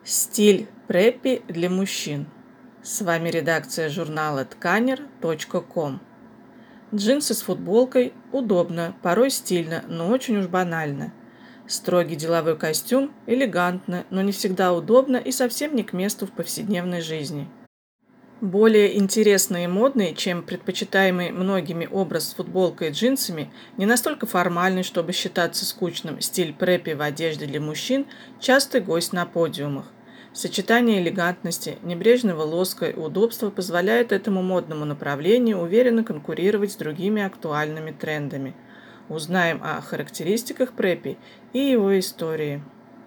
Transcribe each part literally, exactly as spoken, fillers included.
Стиль преппи для мужчин. С вами редакция журнала тканер точка ком. Джинсы с футболкой удобно, порой стильно, но очень уж банально. Строгий деловой костюм элегантно, но не всегда удобно и совсем не к месту в повседневной жизни. Более интересный и модный, чем предпочитаемый многими образ с футболкой и джинсами, не настолько формальный, чтобы считаться скучным, стиль преппи в одежде для мужчин – частый гость на подиумах. Сочетание элегантности, небрежного лоска и удобства позволяет этому модному направлению уверенно конкурировать с другими актуальными трендами. Узнаем о характеристиках преппи и его истории.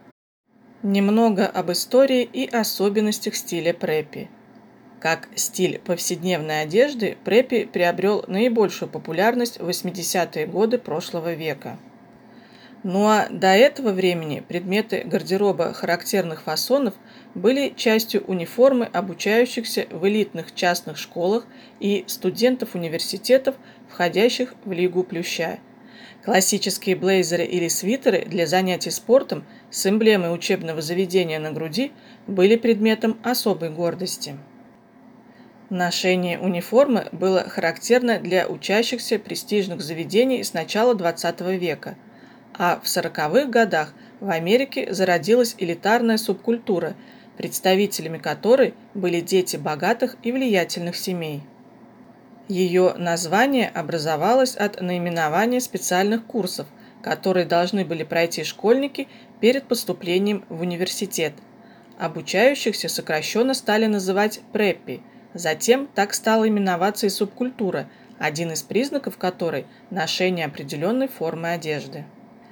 Немного об истории и особенностях стиля преппи. Как стиль повседневной одежды, преппи приобрел наибольшую популярность в восьмидесятые годы прошлого века. Ну а до этого времени предметы гардероба характерных фасонов были частью униформы обучающихся в элитных частных школах и студентов университетов, входящих в Лигу Плюща. Классические блейзеры или свитеры для занятий спортом с эмблемой учебного заведения на груди были предметом особой гордости. Ношение униформы было характерно для учащихся престижных заведений с начала двадцатого века, а в сороковых годах в Америке зародилась элитарная субкультура, представителями которой были дети богатых и влиятельных семей. Ее название образовалось от наименования специальных курсов, которые должны были пройти школьники перед поступлением в университет. Обучающихся сокращенно стали называть преппи. Затем так стала именоваться и субкультура, один из признаков которой – ношение определенной формы одежды.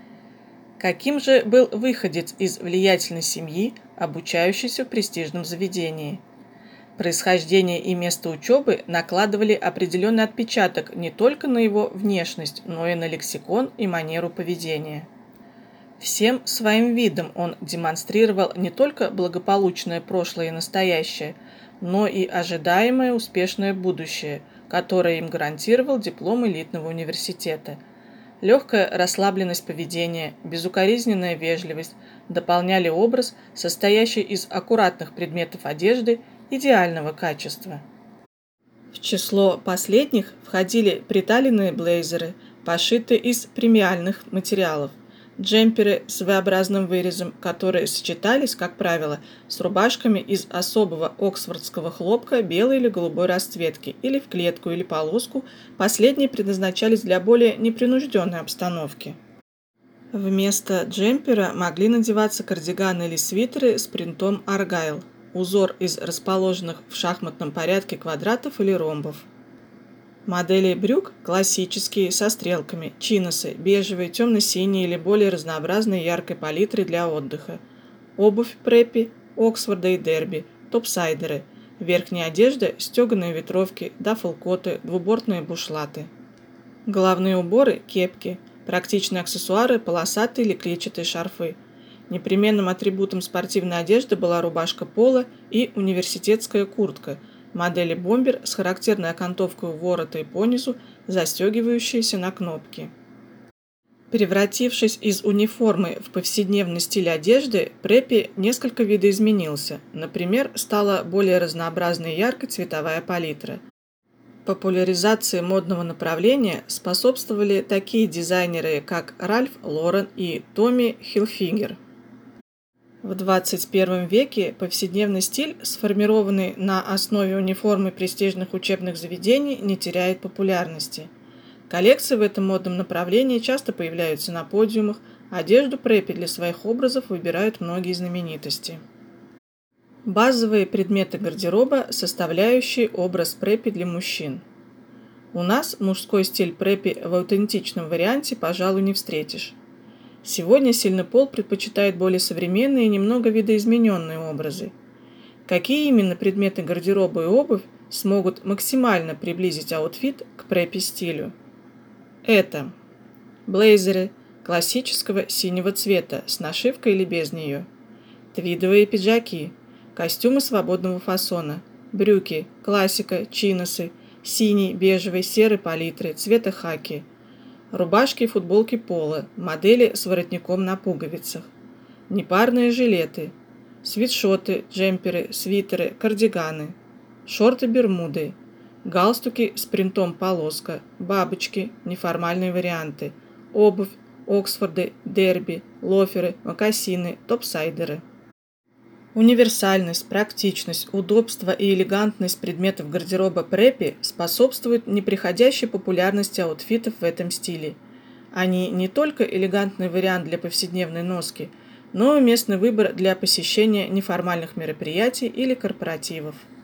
Каким же был выходец из влиятельной семьи, обучающийся в престижном заведении? Происхождение и место учебы накладывали определенный отпечаток не только на его внешность, но и на лексикон и манеру поведения. Всем своим видом он демонстрировал не только благополучное прошлое и настоящее, но и ожидаемое успешное будущее, которое им гарантировал диплом элитного университета. Легкая расслабленность поведения, безукоризненная вежливость дополняли образ, состоящий из аккуратных предметов одежды идеального качества. В число последних входили приталенные блейзеры, пошитые из премиальных материалов, джемперы с V-образным вырезом, которые сочетались, как правило, с рубашками из особого оксфордского хлопка белой или голубой расцветки или в клетку или полоску, последние предназначались для более непринужденной обстановки. Вместо джемпера могли надеваться кардиганы или свитеры с принтом аргайл, узор из расположенных в шахматном порядке квадратов или ромбов. Модели брюк классические, со стрелками, чиносы, бежевые, темно-синие или более разнообразные яркой палитры для отдыха. Обувь преппи, Оксфорда и Дерби, топсайдеры. Верхняя одежда – стеганые ветровки, даффл-коты, двубортные бушлаты. Головные уборы – кепки. Практичные аксессуары – полосатые или клетчатые шарфы. Непременным атрибутом спортивной одежды была рубашка поло и университетская куртка – модели бомбер с характерной окантовкой у ворота и понизу, застегивающиеся на кнопки. Превратившись из униформы в повседневный стиль одежды, преппи несколько видоизменился. Например, стала более разнообразной и яркой цветовая палитра. Популяризации модного направления способствовали такие дизайнеры, как Ральф Лорен и Томми Хилфигер. В двадцать первом веке повседневный стиль, сформированный на основе униформы престижных учебных заведений, не теряет популярности. Коллекции в этом модном направлении часто появляются на подиумах, одежду преппи для своих образов выбирают многие знаменитости. Базовые предметы гардероба, составляющие образ преппи для мужчин. У нас мужской стиль преппи в аутентичном варианте, пожалуй, не встретишь. Сегодня сильный пол предпочитает более современные и немного видоизмененные образы. Какие именно предметы гардероба и обувь смогут максимально приблизить аутфит к преппи-стилю? Это блейзеры классического синего цвета с нашивкой или без нее, твидовые пиджаки, костюмы свободного фасона, брюки, классика, чиносы, синий, бежевый, серый палитры, цвета хаки, рубашки и футболки поло, модели с воротником на пуговицах, непарные жилеты, свитшоты, джемперы, свитеры, кардиганы, шорты-бермуды, галстуки с принтом полоска, бабочки, неформальные варианты, обувь, оксфорды, дерби, лоферы, мокасины, топсайдеры. Универсальность, практичность, удобство и элегантность предметов гардероба преппи способствуют неприходящей популярности аутфитов в этом стиле. Они не только элегантный вариант для повседневной носки, но и уместный выбор для посещения неформальных мероприятий или корпоративов.